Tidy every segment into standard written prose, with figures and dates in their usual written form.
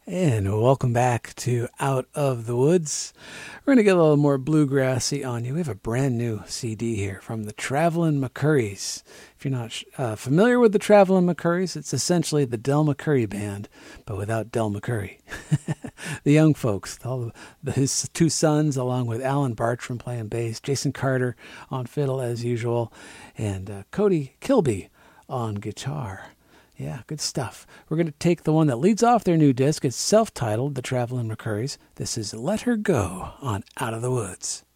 And welcome back to Out of the Woods. We're going to get a little more bluegrassy on you. We have a brand new CD here from the Travelin' McCurries. If you're not familiar with the Travelin' McCurries, it's essentially the Del McCurry Band, but without Del McCurry. The young folks, his two sons, along with Alan Bartram playing bass, Jason Carter on fiddle as usual, and Cody Kilby on guitar. Yeah, good stuff. We're going to take the one that leads off their new disc. It's self-titled, The Travelin' McCurries. This is Let Her Go on Out of the Woods.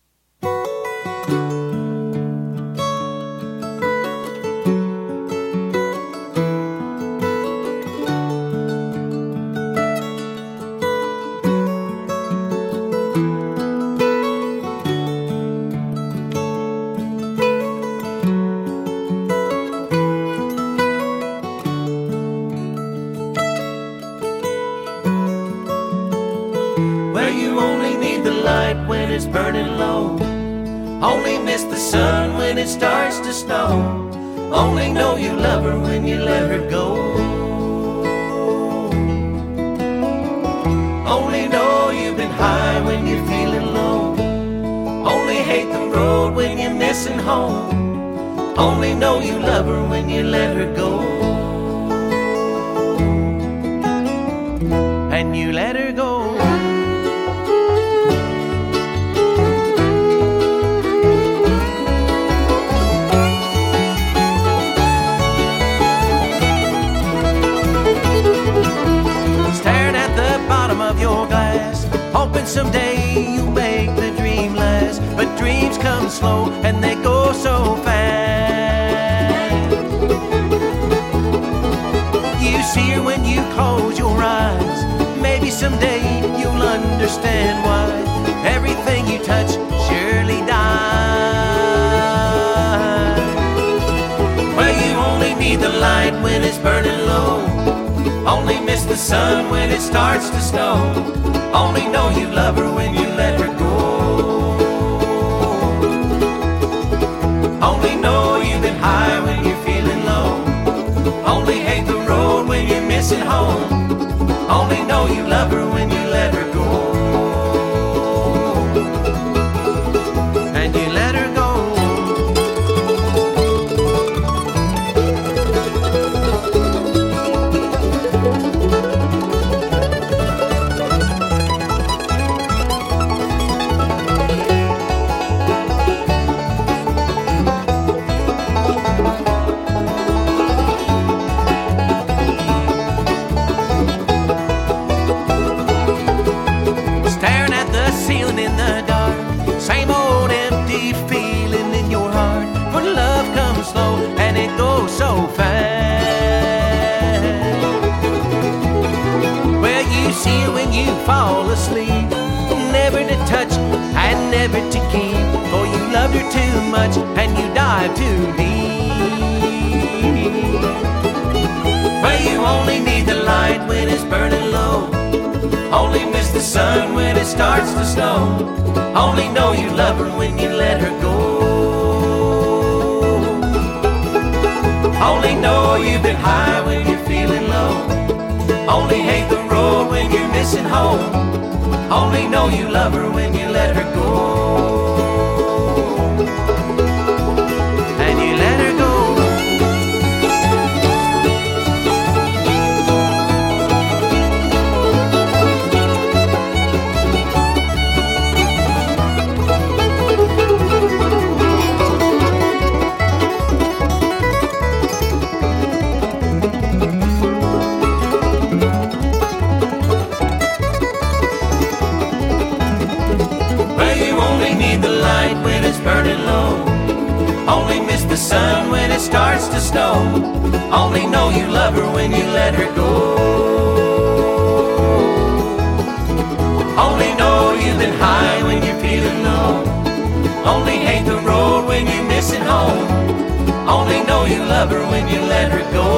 When it's burning low, only miss the sun when it starts to snow. Only know you love her when you let her go. Only know you've been high when you're feeling low. Only hate the road when you're missing home. Only know you love her when you let her go. And you let her go. Your glass, hoping someday you'll make the dream last. But dreams come slow and they go so fast. You see her when you close your eyes. Maybe someday you'll understand why everything you touch surely dies. Well, you only need the light when it's burning low. Only miss the sun when it starts to snow. Only know you love her when you let her go. Only know you've been high when you're feeling low. Only hate the road when you're missing home. Only know you love her when you let her go. And you let her go. So fast. Well, you see her when you fall asleep, never to touch and never to keep, for you loved her too much and you dive too deep. Well, you only need the light when it's burning low. Only miss the sun when it starts to snow. Only know you love her when you let her go. Only know you've been high when you're feeling low. Only hate the road when you're missing home. Only know you love her when you let her go. And you let her go. Burning low. Only miss the sun when it starts to snow. Only know you love her when you let her go. Only know you've been high when you're feeling low. Only hate the road when you're missing home. Only know you love her when you let her go.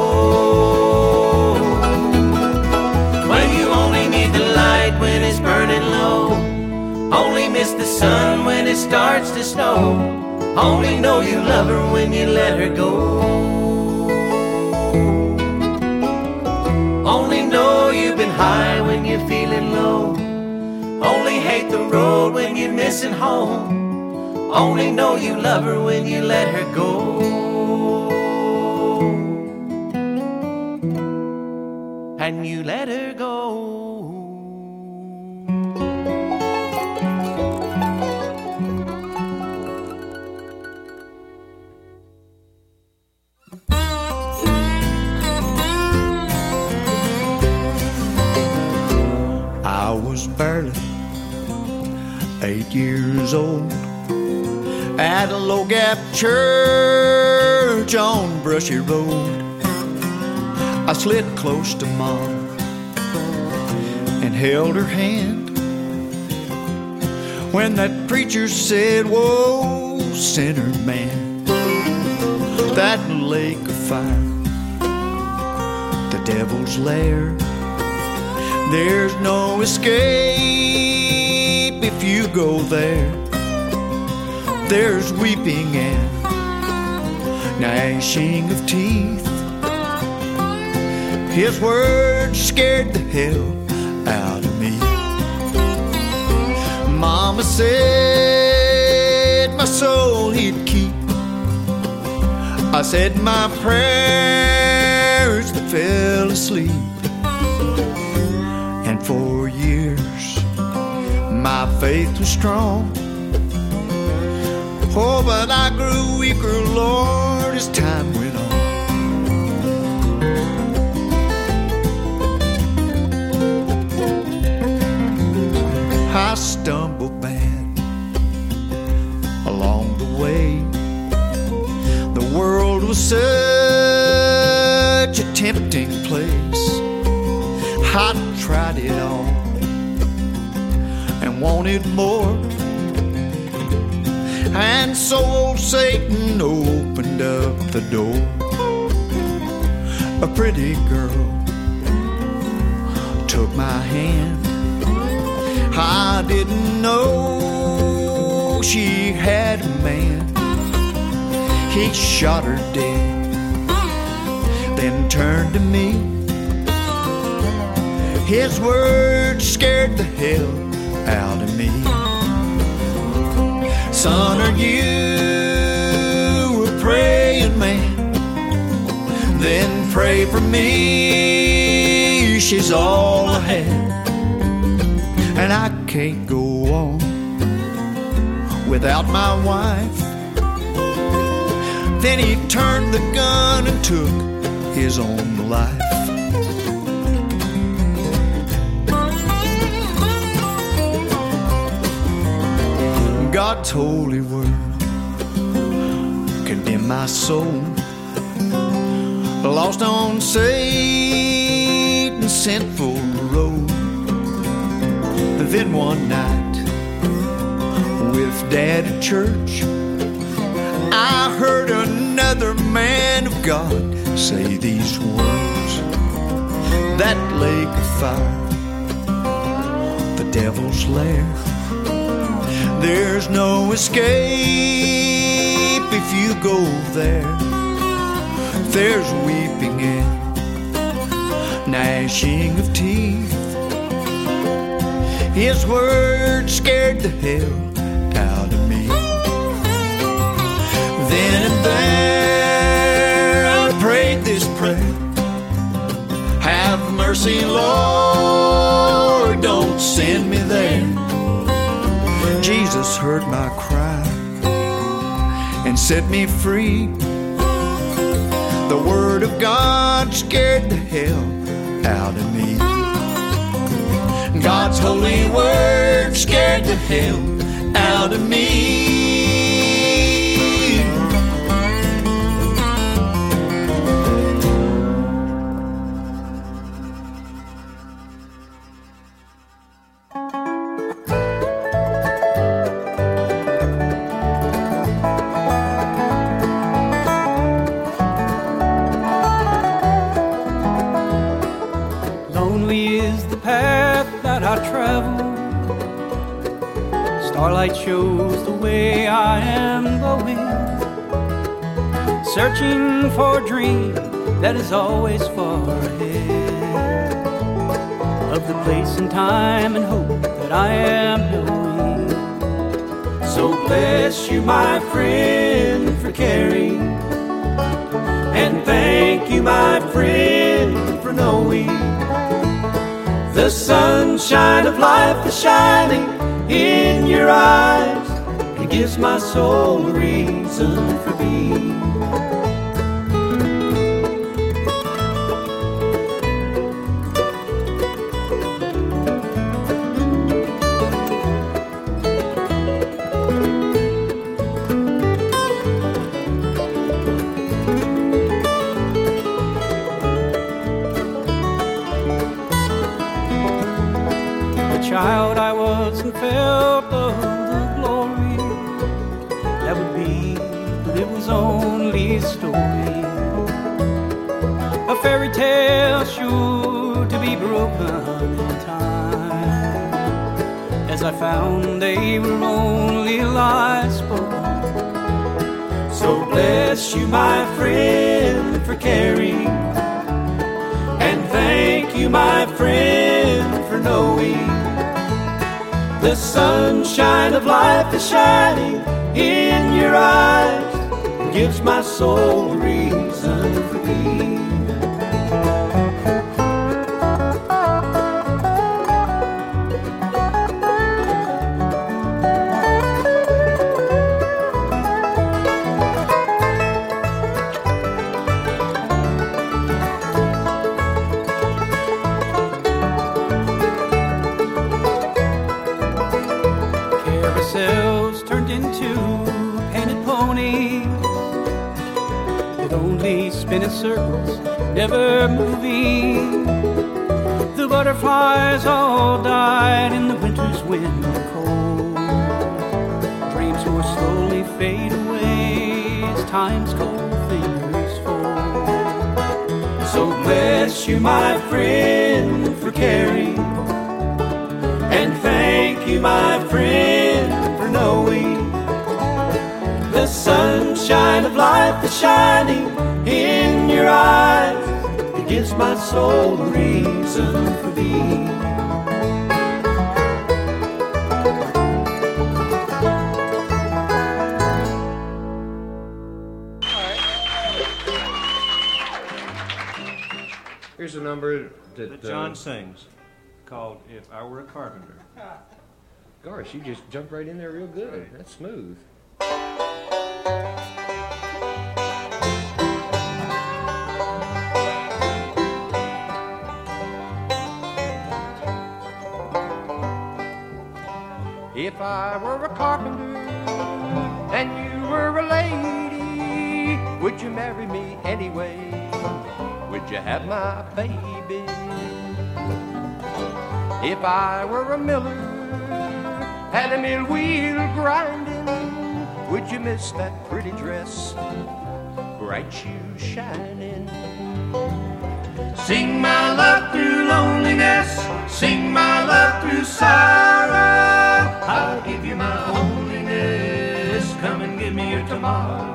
Well, you only need the light when it's burning low. Only miss the sun when it starts to snow. Only know you love her when you let her go. Only know you've been high Only hate the road when you're missing home. Only know you love her when you let her go. And you let her go. I was barely 8 years old at a low gap church on Brushy Road. I slid close to Mom and held her hand when that preacher said, "Whoa, sinner man, that lake of fire, the devil's lair. There's no escape if you go there. There's weeping and gnashing of teeth." His words scared the hell out of me. Mama said my soul he'd keep. I said my prayers, that fell asleep. And for years my faith was strong. Oh, but I grew weaker, Lord, as time went on. I stumbled bad along the way. The world was such a tempting place. I tried it all and wanted more. And so old Satan opened up the door. A pretty girl took my hand. I didn't know she had a man. He shot her dead, then turned to me. His words scared the hell out of me. Son, are you a praying man? Then pray for me. She's all I had, and I can't go on without my wife. Then he turned the gun and took his own life. God's holy word condemned my soul, lost on Satan's sinful road. Then one night with Dad at church, I heard another man of God say these words: that lake of fire, the devil's lair. There's no escape if you go there. There's weeping and gnashing of teeth. His words scared the hell out of me. Then and there I prayed this prayer: have mercy, Lord, don't send me there. Jesus heard my cry and set me free. The word of God scared the hell out of me. God's holy word scared the hell out of me. Starlight shows the way I am going, searching for a dream that is always far ahead of the place and time and hope that that I am knowing. So bless you, my friend, for caring, and thank you, my friend, for knowing the sunshine of life is shining in your eyes. It gives my soul a reason for being. Child I was and felt of the glory that would be, but it was only a story, a fairy tale sure to be broken in time, as I found they were only lies spoken. So bless you, my friend, for caring, and thank you, my friend, for knowing the sunshine of life is shining in your eyes. It gives my soul a reason for being. Carousels turned into painted ponies that only spin in circles, never moving. The butterflies all died in the winter's wind and cold. Dreams will slowly fade away as time's cold fingers fold. So bless you, my friend, for caring, and thank you, my friend, for knowing the sunshine of life is shining in your eyes. It gives my soul a reason for being. Here's a number that John sings, called If I Were a Carpenter. Gosh, you just jumped right in there real good. That's smooth. If I were a carpenter and you were a lady, would you marry me anyway? Would you have my baby? If I were a miller and a mill wheel grinding, would you miss that pretty dress, bright shoes shining? Sing my love through loneliness, sing my love through sorrow. I'll give you my loneliness, come and give me your tomorrow.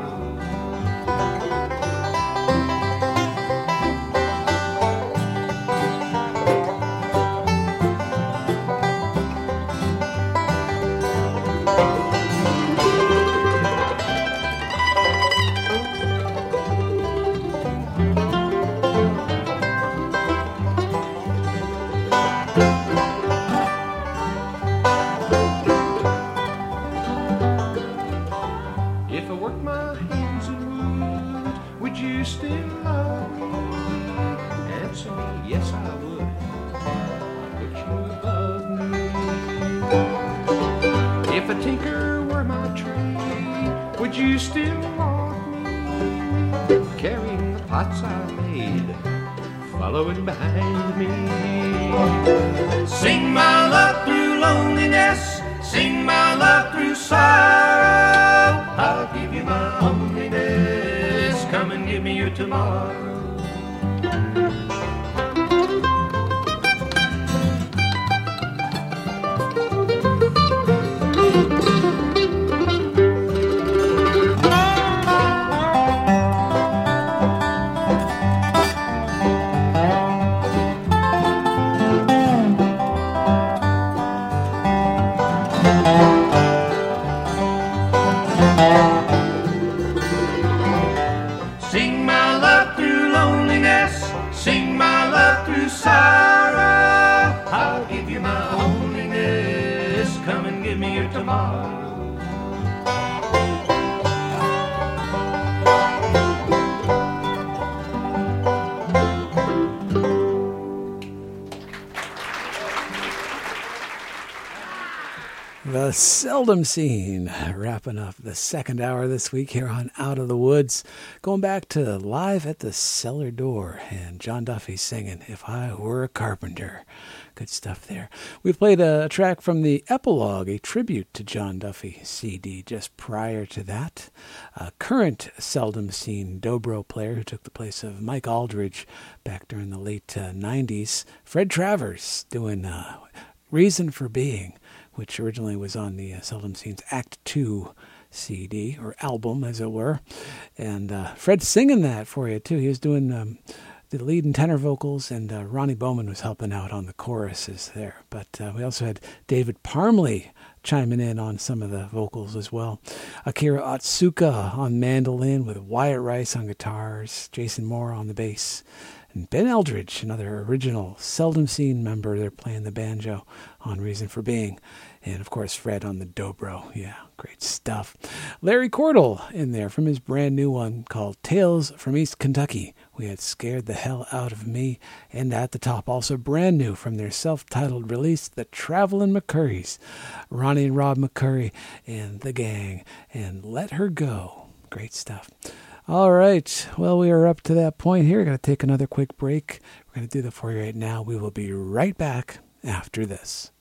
If I worked my hands in wood, would you still love me? Answer me, yes I would. I'll put you above me. If a tinker were my trade, would you still want me? Carrying the pots I made, following behind me. Sing my love through loneliness, sing my love through sorrow. I'll give you my loneliness, come and give me your tomorrow. The Seldom Seen, wrapping up the second hour this week here on Out of the Woods. Going back to Live at the Cellar Door, and John Duffy singing If I Were a Carpenter. Good stuff there. We played a track from the Epilogue, a tribute to John Duffy CD just prior to that. A current Seldom Seen dobro player who took the place of Mike Aldridge back during the late 90s. Fred Travers doing Reason for Being, which originally was on the Seldom Seen's Act 2 CD, or album, as it were. And Fred's singing that for you, too. He was doing the lead and tenor vocals, and Ronnie Bowman was helping out on the choruses there. But we also had David Parmley chiming in on some of the vocals as well. Akira Otsuka on mandolin, with Wyatt Rice on guitars, Jason Moore on the bass, and Ben Eldridge, another original Seldom Seen member. They're playing the banjo on Reason for Being. And, of course, Fred on the dobro. Yeah, great stuff. Larry Cordell in there from his brand new one called Tales from East Kentucky. We had Scared the Hell Out of Me. And at the top, also brand new from their self-titled release, The Travelin' McCurrys. Ronnie and Rob McCurry and the gang. And Let Her Go. Great stuff. All right. Well, we are up to that point here. Got to take another quick break. We're going to do that for you right now. We will be right back after this.